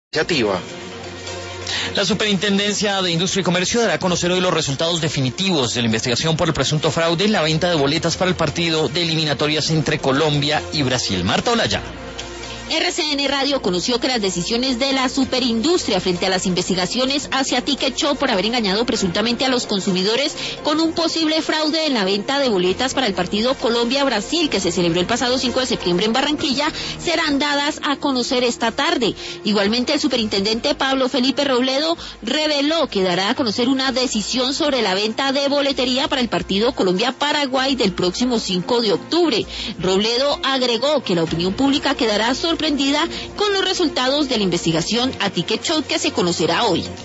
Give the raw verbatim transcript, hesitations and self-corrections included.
iniciativa. La Superintendencia de Industria y Comercio dará a conocer hoy los resultados definitivos de la investigación por el presunto fraude en la venta de boletas para el partido de eliminatorias entre Colombia y Brasil. Marta Olaya. R C N Radio conoció que las decisiones de la superindustria frente a las investigaciones hacia Ticket Show por haber engañado presuntamente a los consumidores con un posible fraude en la venta de boletas para el partido Colombia-Brasil que se celebró el pasado cinco de septiembre en Barranquilla serán dadas a conocer esta tarde. Igualmente, el superintendente Pablo Felipe Robledo reveló que dará a conocer una decisión sobre la venta de boletería para el partido Colombia-Paraguay del próximo cinco de octubre. Robledo agregó que la opinión pública quedará sorprendida con los resultados de la investigación a Ticket Show que se conocerá hoy.